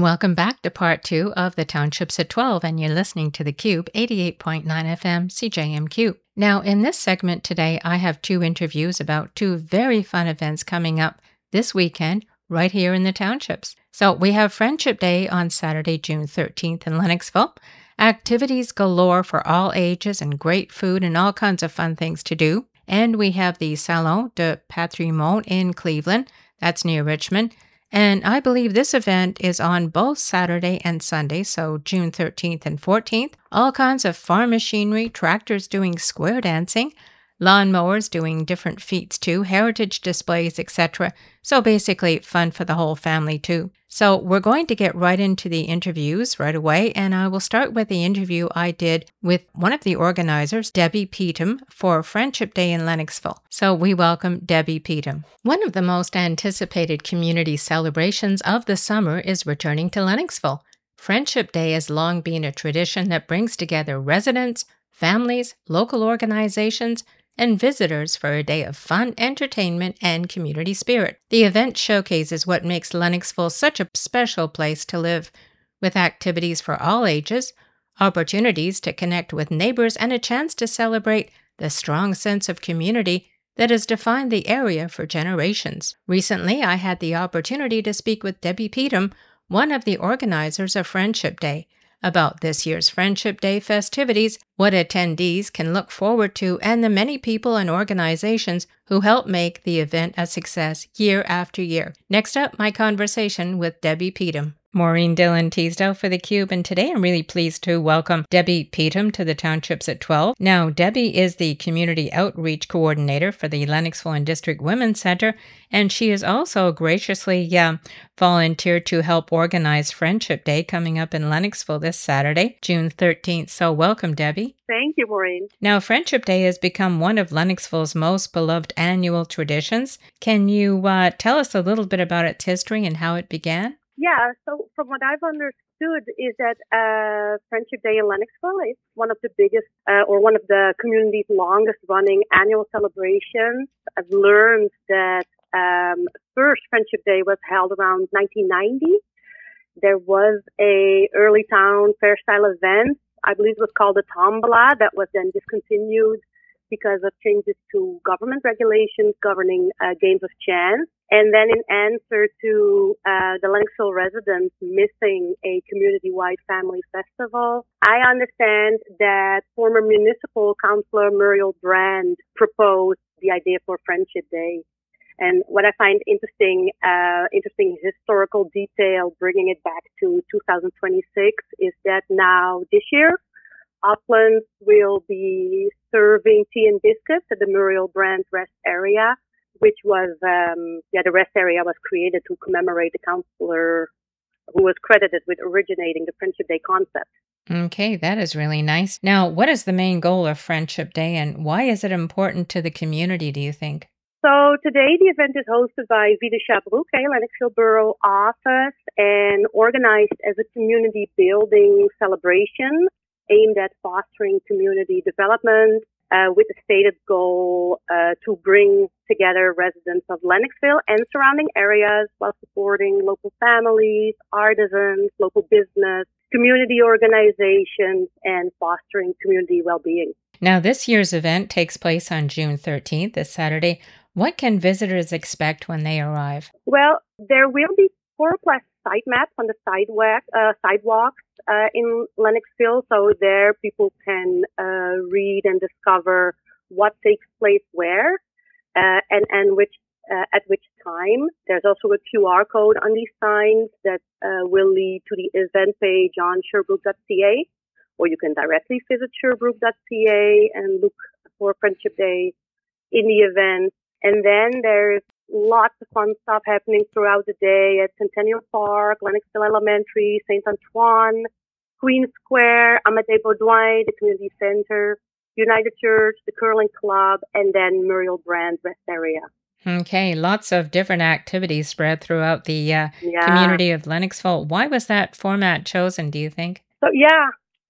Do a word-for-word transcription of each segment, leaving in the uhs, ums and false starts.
Welcome back to part two of the Townships at twelve, and you're listening to the Cube, eighty-eight point nine F M, C J M Q. Now, in this segment today, I have two interviews about two very fun events coming up this weekend right here in the Townships. So we have Friendship Day on Saturday, June thirteenth in Lennoxville. Activities galore for all ages and great food and all kinds of fun things to do. And we have the Salon de Patrimoine in Cleveland. That's near Richmond. And I believe this event is on both Saturday and Sunday, so June thirteenth and fourteenth. All kinds of farm machinery, tractors doing square dancing, lawnmowers doing different feats too, heritage displays, et cetera. So basically fun for the whole family too. So we're going to get right into the interviews right away, and I will start with the interview I did with one of the organizers, Debbie Peatham, for Friendship Day in Lennoxville. So we welcome Debbie Peatham. One of the most anticipated community celebrations of the summer is returning to Lennoxville. Friendship Day has long been a tradition that brings together residents, families, local organizations, and visitors for a day of fun, entertainment, and community spirit. The event showcases what makes Lennoxville such a special place to live, with activities for all ages, opportunities to connect with neighbors, and a chance to celebrate the strong sense of community that has defined the area for generations. Recently, I had the opportunity to speak with Debbie Peatham, one of the organizers of Friendship Day, about this year's Friendship Day festivities, what attendees can look forward to, and the many people and organizations who help make the event a success year after year. Next up, my conversation with Debbie Peatham. Maureen Dillon Teasdale for theCUBE, and today I'm really pleased to welcome Debbie Peatham to the Townships at twelve. Now, Debbie is the Community Outreach Coordinator for the Lennoxville and District Women's Center, and she has also graciously uh, volunteered to help organize Friendship Day coming up in Lennoxville this Saturday, June thirteenth. So welcome, Debbie. Thank you, Maureen. Now, Friendship Day has become one of Lennoxville's most beloved annual traditions. Can you uh, tell us a little bit about its history and how it began? Yeah, so from what I've understood is that uh, Friendship Day in Lennoxville is one of the biggest uh, or one of the community's longest running annual celebrations. I've learned that um, first Friendship Day was held around nineteen ninety. There was a early town fair style event. I believe it was called the Tombola, that was then discontinued because of changes to government regulations governing uh, games of chance. And then in answer to uh, the Lennoxville residents missing a community-wide family festival, I understand that former municipal councilor Muriel Brand proposed the idea for Friendship Day. And what I find interesting, uh, interesting historical detail, bringing it back to two thousand twenty-six, is that now this year, Uplands will be serving tea and biscuits at the Muriel Brand rest area, which was, um, yeah, the rest area was created to commemorate the counselor who was credited with originating the Friendship Day concept. Okay, that is really nice. Now, what is the main goal of Friendship Day, and why is it important to the community, do you think? So today the event is hosted by Vida Chabrouk, a Lennoxville Borough office, and organized as a community building celebration aimed at fostering community development uh, with the stated goal uh, to bring together residents of Lennoxville and surrounding areas while supporting local families, artisans, local business, community organizations, and fostering community well-being. Now, this year's event takes place on June thirteenth, this Saturday. What can visitors expect when they arrive? Well, there will be four-plus site maps on the sidewalk, uh, sidewalks uh, in Lennoxville, so there people can uh, read and discover what takes place where uh, and and which uh, at which time. There's also a Q R code on these signs that uh, will lead to the event page on Sherbrooke dot C A, or you can directly visit Sherbrooke dot C A and look for Friendship Day in the event. And then there's lots of fun stuff happening throughout the day at Centennial Park, Lennoxville Elementary, Saint Antoine, Queen Square, Amadei Baudouin, the community center, United Church, the Curling Club, and then Muriel Brand rest area. Okay, lots of different activities spread throughout the uh, Yeah. community of Lennoxville. Why was that format chosen, do you think? So yeah,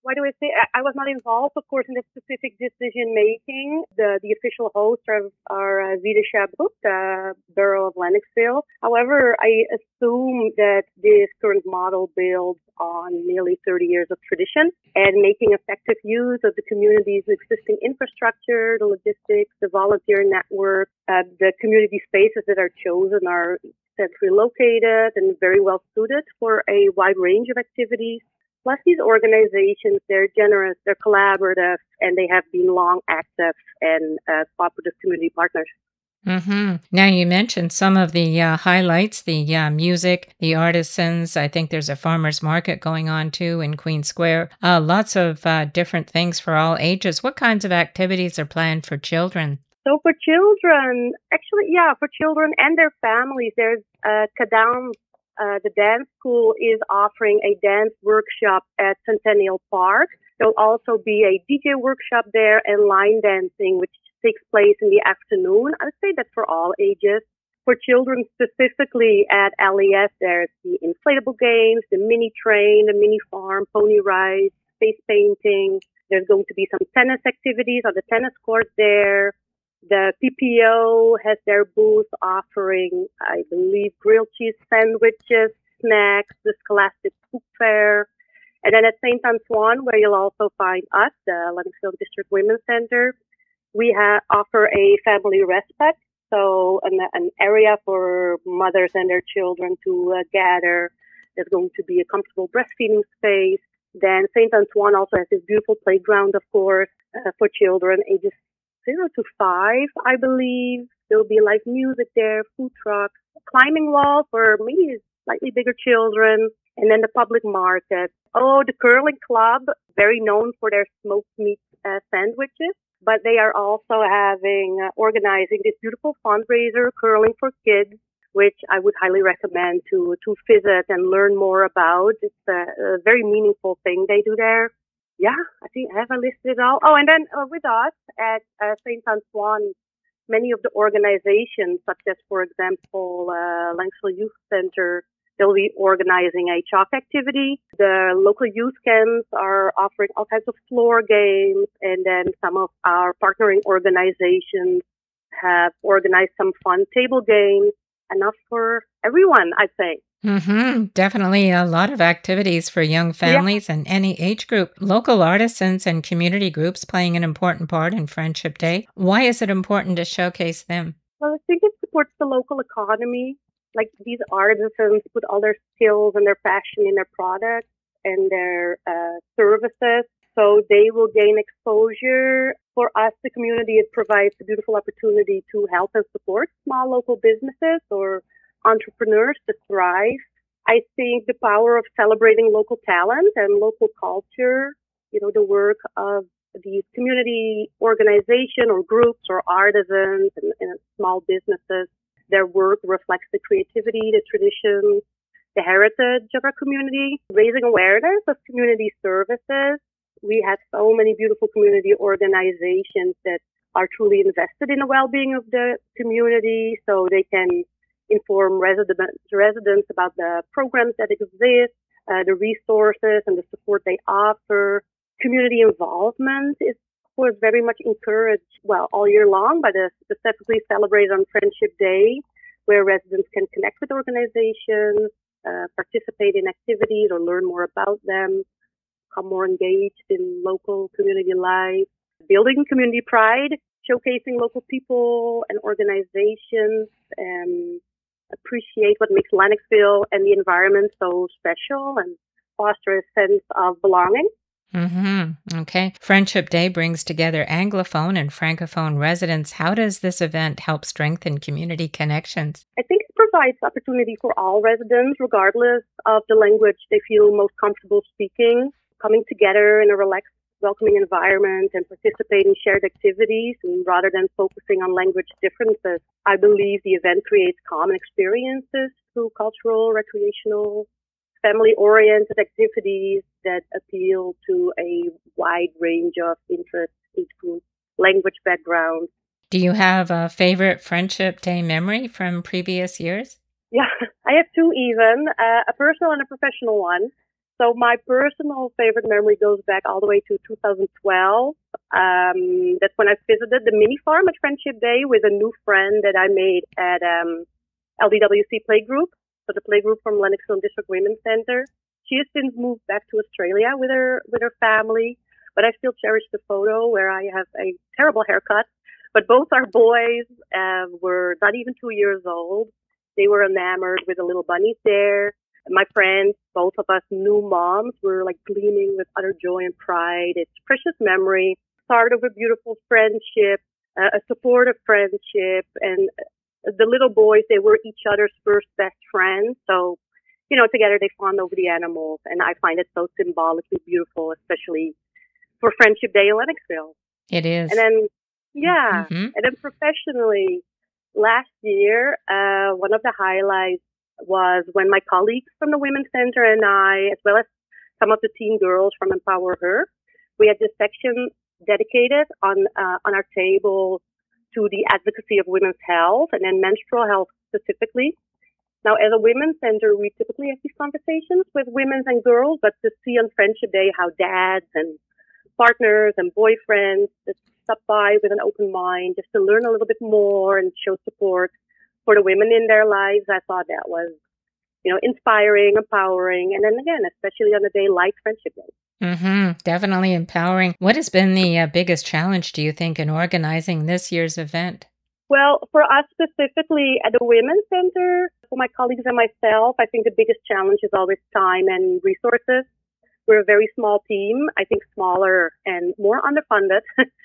why do I say I, I was not involved, of course, in the specific decision making. The the official hosts are, are uh, Ville Sherbrooke, the borough of Lennoxville. However, I assume that this current model builds on nearly thirty years of tradition and making effective use of the community's existing infrastructure, the logistics, the volunteer network, uh, the community spaces that are chosen are centrally located and very well suited for a wide range of activities. Plus, these organizations, they're generous, they're collaborative, and they have been long active and uh, cooperative community partners. Mm-hmm. Now, you mentioned some of the uh, highlights, the uh, music, the artisans. I think there's a farmer's market going on too in Queen Square. Uh, lots of uh, different things for all ages. What kinds of activities are planned for children? So for children, actually, yeah, for children and their families, there's uh, Kadam. Uh, the dance school is offering a dance workshop at Centennial Park. There'll also be a D J workshop there and line dancing, which takes place in the afternoon. I would say that's for all ages. For children specifically at L E S, there's the inflatable games, the mini train, the mini farm, pony rides, face painting. There's going to be some tennis activities on the tennis court there. The P P O has their booth offering, I believe, grilled cheese sandwiches, snacks, the Scholastic Book Fair. And then at Saint Antoine, where you'll also find us, the Lennoxville District Women's Center, we ha- offer a family respite, so an, an area for mothers and their children to uh, gather. There's going to be a comfortable breastfeeding space. Then Saint Antoine also has this beautiful playground, of course, uh, for children ages zero to five, I believe. There'll be live music there, food trucks, a climbing wall for maybe slightly bigger children, and then the public market. Oh, the curling club, very known for their smoked meat uh, sandwiches, but they are also having, uh, organizing this beautiful fundraiser, Curling for Kids, which I would highly recommend to, to visit and learn more about. It's a, a very meaningful thing they do there. Yeah, I think I have listed it all. Oh, and then uh, with us at uh, Saint Antoine, many of the organizations, such as, for example, uh, Lennoxville Youth Center, they'll be organizing a chalk activity. The local youth camps are offering all kinds of floor games, and then some of our partnering organizations have organized some fun table games. Enough for everyone, I'd say. Mm-hmm. Definitely a lot of activities for young families yeah. and any age group. Local artisans and community groups playing an important part in Friendship Day. Why is it important to showcase them? Well, I think it supports the local economy. Like, these artisans put all their skills and their passion in their products and their uh, services. So they will gain exposure. For us, the community, it provides a beautiful opportunity to help and support small local businesses or entrepreneurs to thrive. I think the power of celebrating local talent and local culture, you know, the work of these community organizations or groups or artisans and, and small businesses, their work reflects the creativity, the traditions, the heritage of our community, raising awareness of community services. We have so many beautiful community organizations that are truly invested in the well-being of the community, so they can inform resident, residents about the programs that exist, uh, the resources and the support they offer. Community involvement is, of course, very much encouraged, well, all year long, but uh, specifically celebrated on Friendship Day, where residents can connect with organizations, uh, participate in activities or learn more about them, become more engaged in local community life, building community pride, showcasing local people and organizations, and appreciate what makes Lennoxville and the environment so special and foster a sense of belonging. Mm-hmm. Okay. Friendship Day brings together Anglophone and Francophone residents. How does this event help strengthen community connections? I think it provides opportunity for all residents, regardless of the language they feel most comfortable speaking, coming together in a relaxed, welcoming environment and participate in shared activities, and rather than focusing on language differences. I believe the event creates common experiences through cultural, recreational, family-oriented activities that appeal to a wide range of interests, age groups, language backgrounds. Do you have a favorite Friendship Day memory from previous years? Yeah, I have two even, uh, a personal and a professional one. So my personal favorite memory goes back all the way to two thousand twelve. Um, that's when I visited the mini farm at Friendship Day with a new friend that I made at um, L D W C Playgroup, so the playgroup from Lennoxville District Women's Center. She has since moved back to Australia with her with her family, but I still cherish the photo where I have a terrible haircut. But both our boys uh, were not even two years old. They were enamored with the little bunnies there. My friends, both of us new moms, were like gleaming with utter joy and pride. It's a precious memory, start of a beautiful friendship, uh, a supportive friendship. And the little boys, they were each other's first best friends. So, you know, together they fawned over the animals. And I find it so symbolically beautiful, especially for Friendship Day in Lennoxville. It is. And then, yeah. Mm-hmm. And then professionally, last year, uh, one of the highlights was when my colleagues from the Women's Center and I, as well as some of the teen girls from Empower Her, we had this section dedicated on uh, on our table to the advocacy of women's health and then menstrual health specifically. Now, as a Women's Center, we typically have these conversations with women and girls, but to see on Friendship Day how dads and partners and boyfriends just stop by with an open mind just to learn a little bit more and show support for the women in their lives, I thought that was, you know, inspiring, empowering, and then again, especially on a day like Friendship Day. Mm-hmm. Definitely empowering. What has been the uh, biggest challenge, do you think, in organizing this year's event? Well, for us specifically at the Women's Center, for my colleagues and myself, I think the biggest challenge is always time and resources. We're a very small team, I think smaller and more underfunded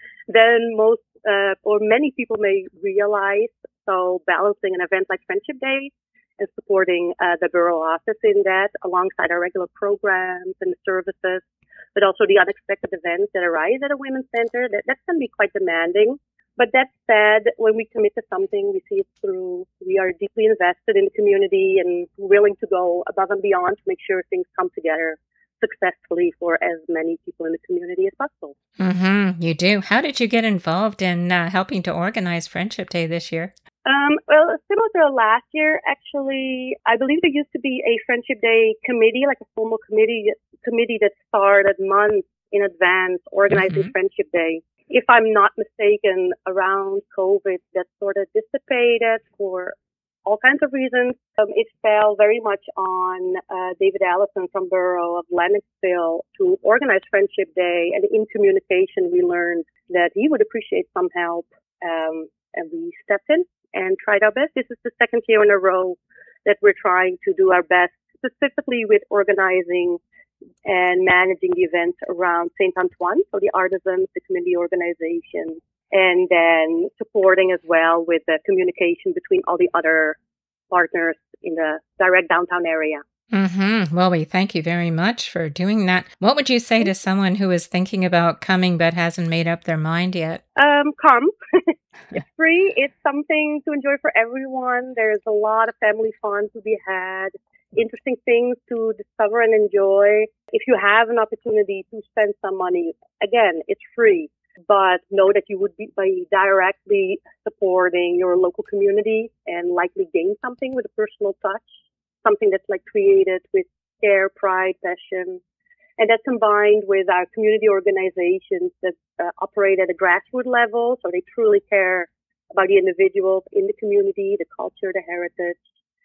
than most uh, or many people may realize. So balancing an event like Friendship Day and supporting uh, the borough office in that alongside our regular programs and services, but also the unexpected events that arise at a women's center, that, that can be quite demanding. But that said, when we commit to something, we see it through. We are deeply invested in the community and willing to go above and beyond to make sure things come together successfully for as many people in the community as possible. Mm-hmm. You do. How did you get involved in uh, helping to organize Friendship Day this year? Um, well, similar to last year, actually, I believe there used to be a Friendship Day committee, like a formal committee committee that started months in advance organizing mm-hmm. Friendship Day. If I'm not mistaken, around COVID, that sort of dissipated for all kinds of reasons. Um, it fell very much on uh, David Allison from Borough of Lennoxville to organize Friendship Day, and in communication, we learned that he would appreciate some help, um, and we stepped in and tried our best. This is the second year in a row that we're trying to do our best, specifically with organizing and managing the events around Saint Antoine, so the artisans, the community organization, and then supporting as well with the communication between all the other partners in the direct downtown area. Mm-hmm. Well, we thank you very much for doing that. What would you say to someone who is thinking about coming but hasn't made up their mind yet? Um, come. It's free. It's something to enjoy for everyone. There's a lot of family fun to be had, interesting things to discover and enjoy. If you have an opportunity to spend some money, again, it's free. But know that you would be by directly supporting your local community and likely gain something with a personal touch, something that's like created with care, pride, passion. And that's combined with our community organizations that uh, operate at a grassroots level. So they truly care about the individuals in the community, the culture, the heritage.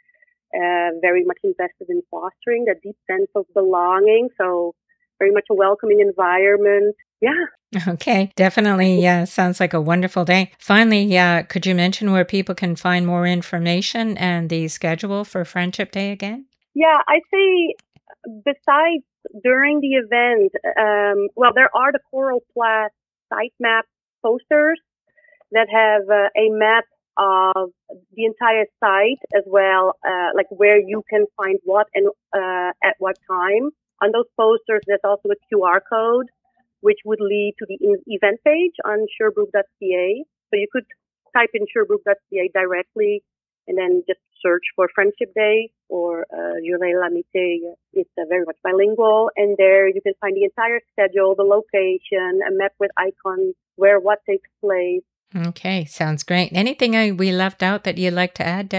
Uh, very much invested in fostering that deep sense of belonging. So very much a welcoming environment. Yeah. Okay. Definitely. Yeah. Sounds like a wonderful day. Finally, uh, could you mention where people can find more information and the schedule for Friendship Day again? Yeah, I say besides during the event, um, well, there are the Coral Plat site map posters that have uh, a map of the entire site as well, uh, like where you can find what and uh, at what time. On those posters, there's also a Q R code, which would lead to the event page on Sherbrooke dot c a. So you could type in Sherbrooke dot c a directly and then just search for Friendship Day or uh, Journée l'Amitié. It's uh, very much bilingual. And there you can find the entire schedule, the location, a map with icons, where what takes place. Okay, sounds great. Anything I, we left out that you'd like to add, Debbie?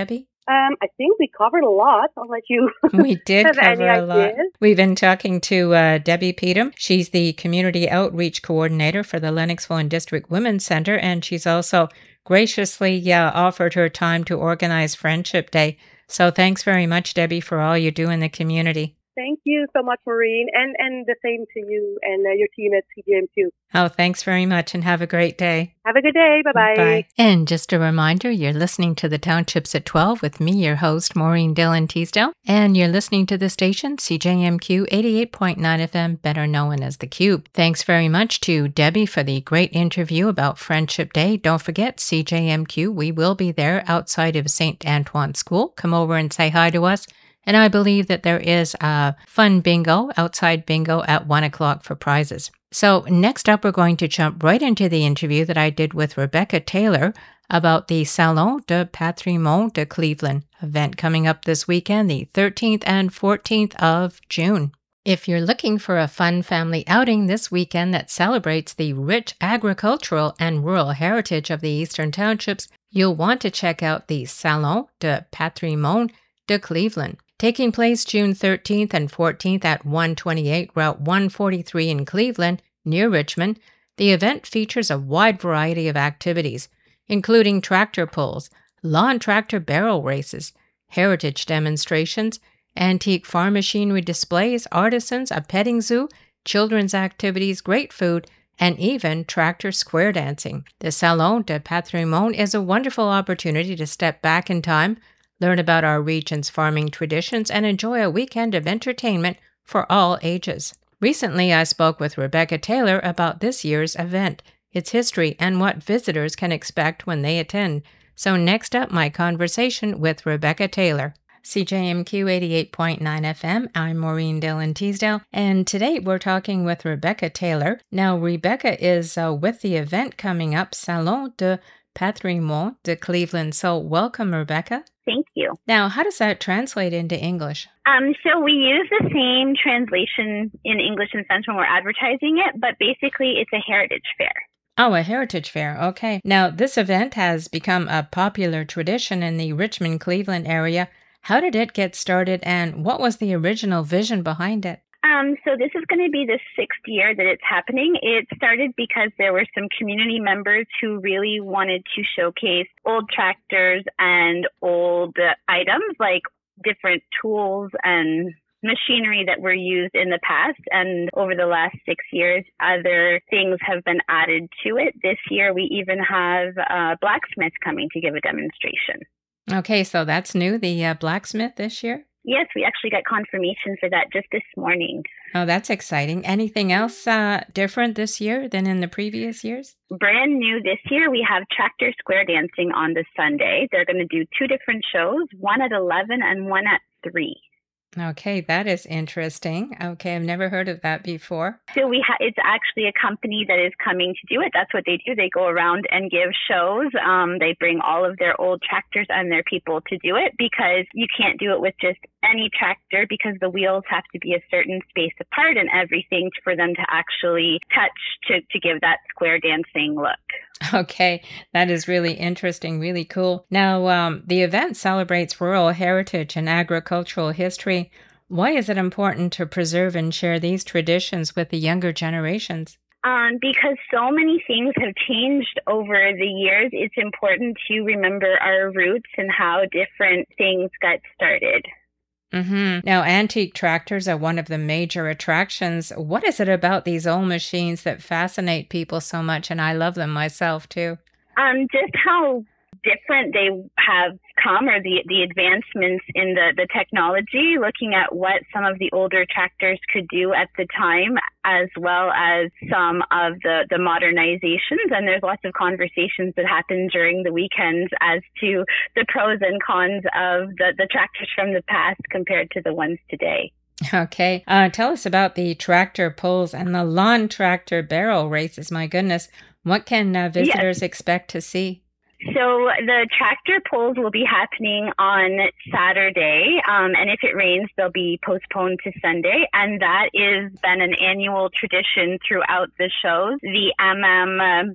Um, I think we covered a lot. I'll let you We did have cover any a lot. ideas. We've been talking to uh, Debbie Peatham. She's the Community Outreach Coordinator for the Lennoxville and District Women's Center, and she's also graciously uh, offered her time to organize Friendship Day. So thanks very much, Debbie, for all you do in the community. Thank you so much, Maureen, and, and the same to you and uh, your team at C J M Q. Oh, thanks very much, and have a great day. Have a good day. Bye-bye. Bye. And just a reminder, you're listening to the Townships at twelve with me, your host, Maureen Dillon Teasdale, and you're listening to the station C J M Q eighty-eight point nine F M, better known as The Cube. Thanks very much to Debbie for the great interview about Friendship Day. Don't forget, C J M Q, we will be there outside of Saint Antoine School. Come over and say hi to us. And I believe that there is a fun bingo, outside bingo at one o'clock for prizes. So next up, we're going to jump right into the interview that I did with Rebecca Taylor about the Salon de Patrimoine de Cleveland event coming up this weekend, the thirteenth and fourteenth of June. If you're looking for a fun family outing this weekend that celebrates the rich agricultural and rural heritage of the Eastern Townships, you'll want to check out the Salon de Patrimoine de Cleveland. Taking place June thirteenth and fourteenth at one twenty-eight Route one forty-three in Cleveland, near Richmond, the event features a wide variety of activities, including tractor pulls, lawn tractor barrel races, heritage demonstrations, antique farm machinery displays, artisans, a petting zoo, children's activities, great food, and even tractor square dancing. The Salon de Patrimoine is a wonderful opportunity to step back in time, learn about our region's farming traditions, and enjoy a weekend of entertainment for all ages. Recently, I spoke with Rebecca Taylor about this year's event, its history, and what visitors can expect when they attend. So next up, my conversation with Rebecca Taylor. C J M Q eighty-eight point nine F M, I'm Maureen Dillon Teasdale, and today we're talking with Rebecca Taylor. Now, Rebecca is uh, with the event coming up, Salon de Patrimoine de Cleveland. So welcome, Rebecca. Thank you. Now, how does that translate into English? Um, so we use the same translation in English and French when we're advertising it, but basically it's a heritage fair. Oh, a heritage fair. Okay. Now, this event has become a popular tradition in the Richmond-Cleveland area. How did it get started, and what was the original vision behind it? Um, so this is going to be the sixth year that it's happening. It started because there were some community members who really wanted to showcase old tractors and old uh, items like different tools and machinery that were used in the past. And over the last six years, other things have been added to it. This year, we even have a blacksmith coming to give a demonstration. Okay, so that's new, the uh, blacksmith this year? Yes, we actually got confirmation for that just this morning. Oh, that's exciting. Anything else uh, different this year than in the previous years? Brand new this year, we have tractor square dancing on this Sunday. They're going to do two different shows, one at eleven and one at three. Okay, that is interesting. Okay, I've never heard of that before. So we ha- it's actually a company that is coming to do it. That's what they do. They go around and give shows. Um, they bring all of their old tractors and their people to do it because you can't do it with just any tractor because the wheels have to be a certain space apart and everything for them to actually touch to, to give that square dancing look. Okay, that is really interesting, really cool. Now, um, the event celebrates rural heritage and agricultural history. Why is it important to preserve and share these traditions with the younger generations? Um, because so many things have changed over the years, it's important to remember our roots and how different things got started. Mm-hmm. Now, antique tractors are one of the major attractions. What is it about these old machines that fascinate people so much? And I love them myself, too. Um, just how different they have come, or the, the advancements in the, the technology, looking at what some of the older tractors could do at the time, as well as some of the, the modernizations. And there's lots of conversations that happen during the weekends as to the pros and cons of the, the tractors from the past compared to the ones today. Okay. Uh, tell us about the tractor pulls and the lawn tractor barrel races. My goodness. What can uh, visitors yes. expect to see? So the tractor pulls will be happening on Saturday, um, and if it rains, they'll be postponed to Sunday, and that has been an annual tradition throughout the shows. The M M uh,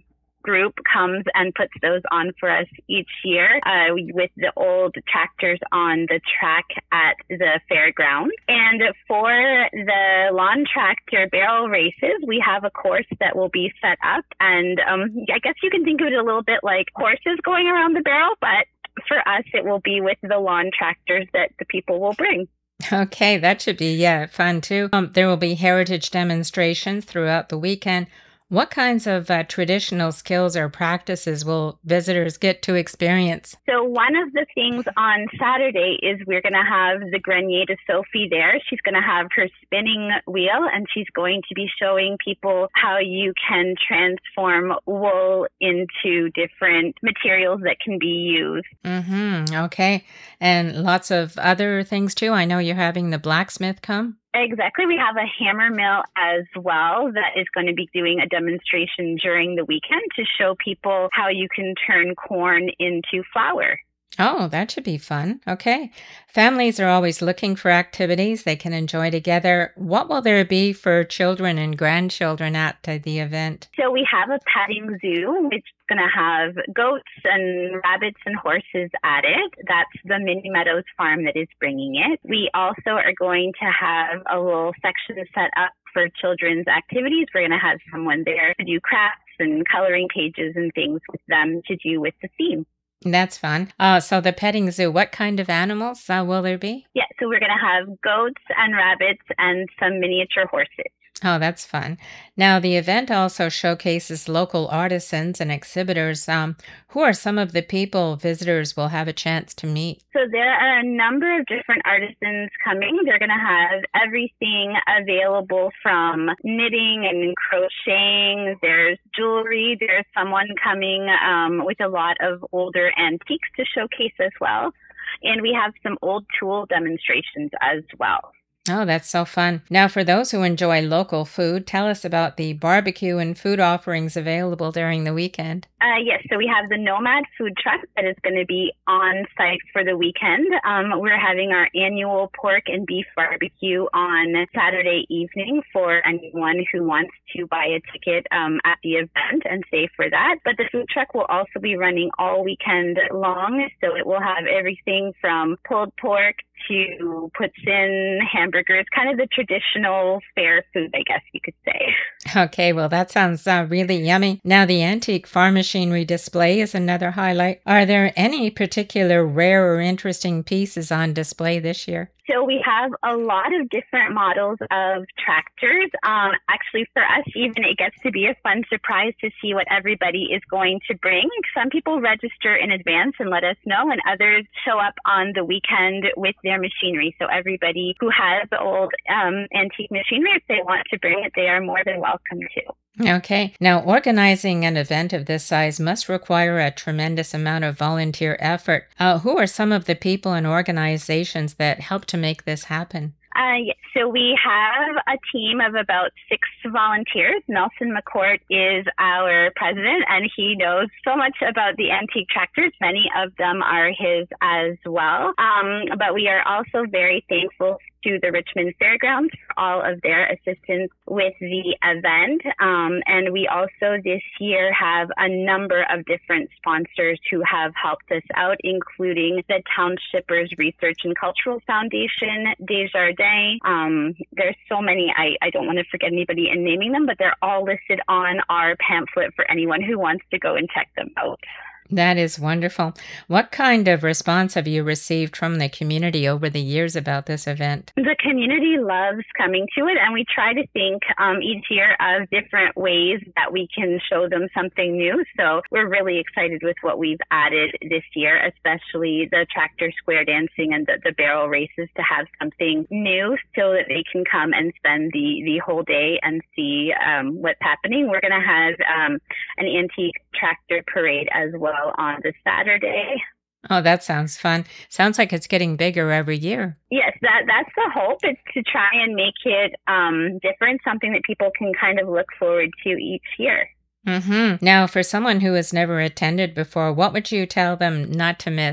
group comes and puts those on for us each year uh, with the old tractors on the track at the fairgrounds. And for the lawn tractor barrel races, we have a course that will be set up. And um, I guess you can think of it a little bit like horses going around the barrel, but for us, it will be with the lawn tractors that the people will bring. Okay, that should be, yeah, fun too. Um, there will be heritage demonstrations throughout the weekend. What kinds of uh, traditional skills or practices will visitors get to experience? So one of the things on Saturday is we're going to have the Grenier de Sophie there. She's going to have her spinning wheel, and she's going to be showing people how you can transform wool into different materials that can be used. Mm-hmm. Okay. And lots of other things too. I know you're having the blacksmith come. Exactly. We have a hammer mill as well that is going to be doing a demonstration during the weekend to show people how you can turn corn into flour. Oh, that should be fun. Okay. Families are always looking for activities they can enjoy together. What will there be for children and grandchildren at uh, the event? So we have a petting zoo, which is going to have goats and rabbits and horses at it. That's the Mini Meadows farm that is bringing it. We also are going to have a little section set up for children's activities. We're going to have someone there to do crafts and coloring pages and things with them to do with the theme. That's fun. Uh, so the petting zoo, what kind of animals uh, will there be? Yeah, so we're going to have goats and rabbits and some miniature horses. Oh, that's fun. Now, the event also showcases local artisans and exhibitors. Um, who are some of the people visitors will have a chance to meet? So there are a number of different artisans coming. They're going to have everything available from knitting and crocheting. There's jewelry. There's someone coming um, with a lot of older antiques to showcase as well. And we have some old tool demonstrations as well. Oh, that's so fun. Now, for those who enjoy local food, tell us about the barbecue and food offerings available during the weekend. Uh, yes, so we have the Nomad food truck that is going to be on site for the weekend. Um, we're having our annual pork and beef barbecue on Saturday evening for anyone who wants to buy a ticket um, at the event and save for that. But the food truck will also be running all weekend long, so it will have everything from pulled pork to puts in hamburgers, kind of the traditional fair food, I guess you could say. Okay, well, that sounds uh, really yummy. Now, the antique farm machinery display is another highlight. Are there any particular rare or interesting pieces on display this year? So we have a lot of different models of tractors. Um, actually, for us, even it gets to be a fun surprise to see what everybody is going to bring. Some people register in advance and let us know, and others show up on the weekend with their machinery. So everybody who has old um, antique machinery, if they want to bring it, they are more than welcome to. Okay. Now, organizing an event of this size must require a tremendous amount of volunteer effort. Uh, who are some of the people and organizations that help to make this happen? Uh, yes. So we have a team of about six volunteers. Nelson McCourt is our president, and he knows so much about the antique tractors. Many of them are his as well. Um, but we are also very thankful to the Richmond Fairgrounds for all of their assistance with the event. Um, and we also this year have a number of different sponsors who have helped us out, including the Townshippers Research and Cultural Foundation, Desjardins. Um, there's so many, I, I don't want to forget anybody in naming them, but they're all listed on our pamphlet for anyone who wants to go and check them out. That is wonderful. What kind of response have you received from the community over the years about this event? The community loves coming to it, and we try to think um, each year of different ways that we can show them something new. So we're really excited with what we've added this year, especially the tractor square dancing and the, the barrel races, to have something new so that they can come and spend the, the whole day and see um, what's happening. We're going to have um, an antique tractor parade as well on the Saturday. Oh, that sounds fun. Sounds like it's getting bigger every year. Yes, that that's the hope. It's to try and make it um, different, something that people can kind of look forward to each year. Mm-hmm. Now, for someone who has never attended before, what would you tell them not to miss?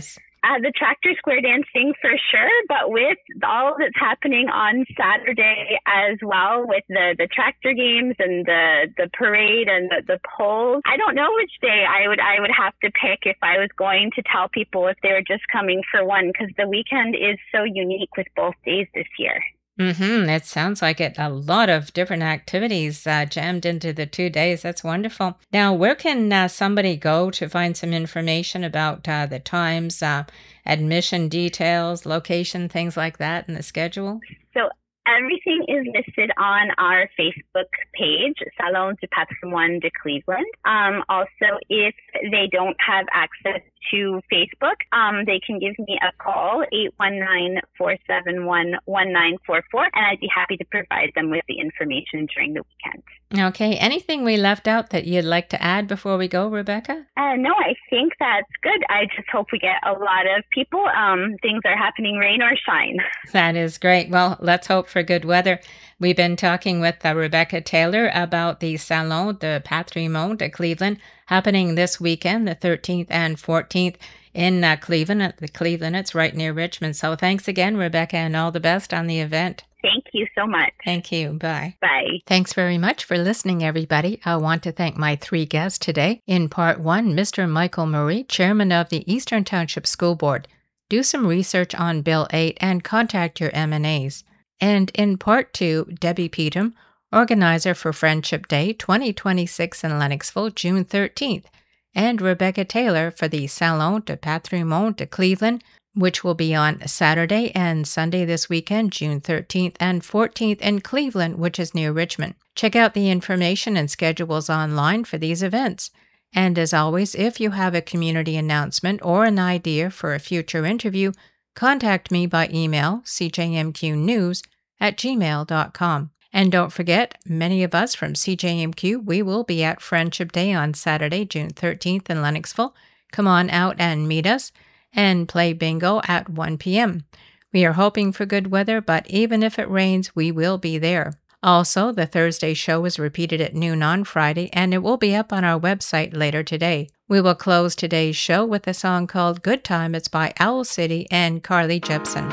Uh, the Tractor Square dancing for sure, but with all that's happening on Saturday as well, with the, the tractor games and the, the parade and the, the polls, I don't know which day I would I would have to pick if I was going to tell people if they were just coming for one, because the weekend is so unique with both days this year. Mm-hmm. It sounds like it. A lot of different activities uh, jammed into the two days. That's wonderful. Now, where can uh, somebody go to find some information about uh, the times, uh, admission details, location, things like that, and the schedule? So everything is listed on our Facebook page, Salon du Patrimoine de Cleveland. Um, also, if they don't have access to Facebook, um, they can give me a call, eight one nine, four seven one, one nine four four, and I'd be happy to provide them with the information during the weekend. Okay. Anything we left out that you'd like to add before we go, Rebecca? Uh, no, I think that's good. I just hope we get a lot of people. Um, things are happening, rain or shine. That is great. Well, let's hope for good weather. We've been talking with uh, Rebecca Taylor about the Salon de Patrimoine de Cleveland happening this weekend, the thirteenth and fourteenth in uh, Cleveland, at the Cleveland. It's right near Richmond. So thanks again, Rebecca, and all the best on the event. Thank you so much. Thank you. Bye. Bye. Thanks very much for listening, everybody. I want to thank my three guests today. In part one, Mister Michael Murray, chairman of the Eastern Township School Board. Do some research on Bill eight and contact your M and A's. And in part two, Debbie Peetham, organizer for Friendship Day twenty twenty-six in Lennoxville, June thirteenth, and Rebecca Taylor for the Salon de Patrimoine de Cleveland, which will be on Saturday and Sunday this weekend, June thirteenth and fourteenth in Cleveland, which is near Richmond. Check out the information and schedules online for these events. And as always, if you have a community announcement or an idea for a future interview, contact me by email, c j m q news at gmail dot com. And don't forget, many of us from C J M Q, we will be at Friendship Day on Saturday, June thirteenth in Lennoxville. Come on out and meet us and play bingo at one p.m. We are hoping for good weather, but even if it rains, we will be there. Also, the Thursday show is repeated at noon on Friday, and it will be up on our website later today. We will close today's show with a song called Good Time. It's by Owl City and Carly Jepsen.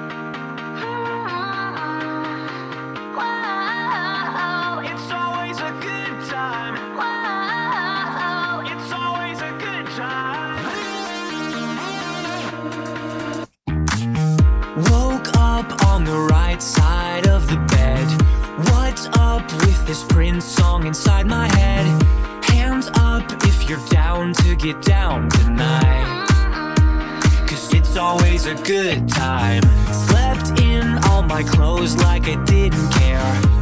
Side of the bed. What's up with this Prince song inside my head? Hands up if you're down to get down tonight, 'cause it's always a good time. Slept in all my clothes like I didn't care.